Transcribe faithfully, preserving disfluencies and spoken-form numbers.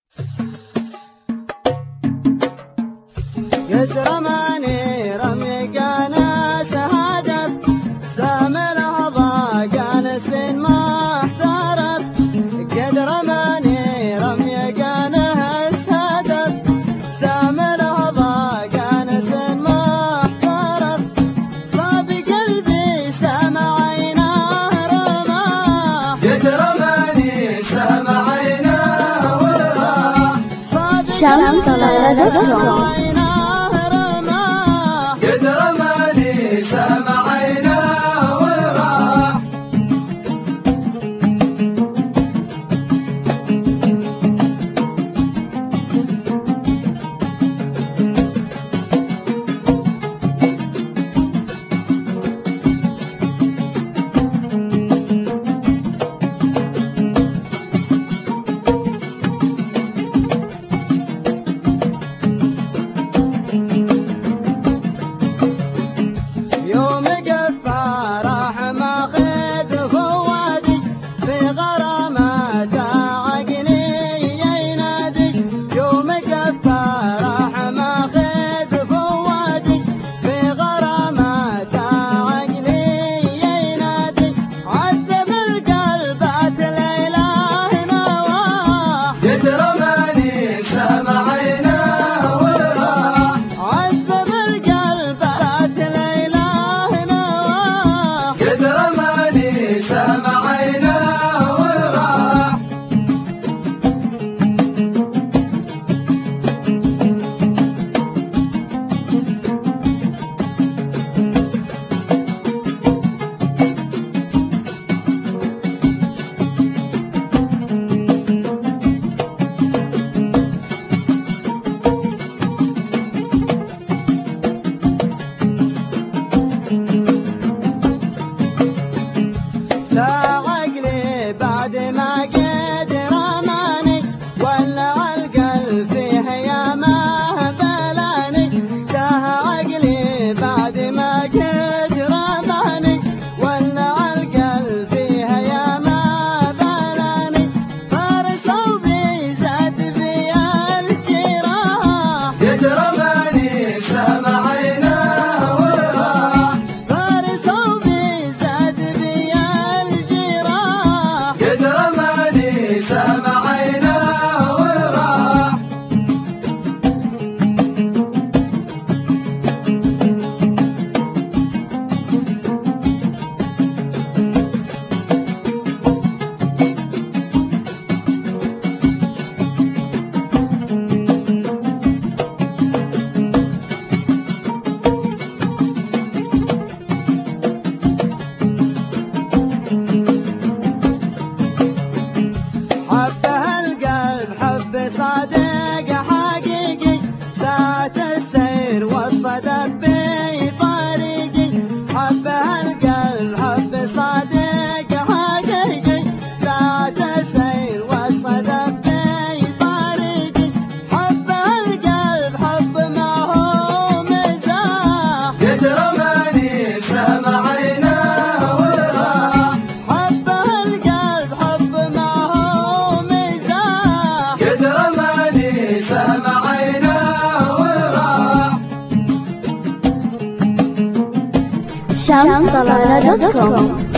قد رماني رمي كانس هدف سام لحظة كانس ما احترف. قد رماني رمي كانس هدف سام لحظة كانس ما احترف. صاب قلبي سمع عيناه رماه. قد رماني سمع عيناه وراح. صاب قلبي سمع قد رماني سمع عيناه وراح. يوم قفا راح ماخذ فوادي في غرامات عقلي ينادي. يوم قفا راح ماخذ فوادي في غرامات عقلي ينادي. عذب القلبات الإله نواه. قد رماني سمع عيناه وراح. عذب القلبات قد رماني سمع عيناه وراح. لا عقلي بعد ما قد رماني ولع القلب فيه يا ما بلاني. لا عقلي بعد ما قد رماني ولع القلب فيه يا ما بلاني. صار ثوبي زاد بي الجراح. قد رماني سمع عيناه وراح. صار ثوبي زاد بي قد رماني سمع عيناه وراح. حبه القلب حب صادق حقيقي ساعة السير والصدف في طريقي. حبه القلب حب صادق حقيقي ساعة السير والصدف في طريقي. حبه القلب حب ما هو مزاح. قد رماني سمع عيناه وراح. حبه القلب حب ما هو قد رماني سمع عيناه وراح. شام صلاة دوت كوم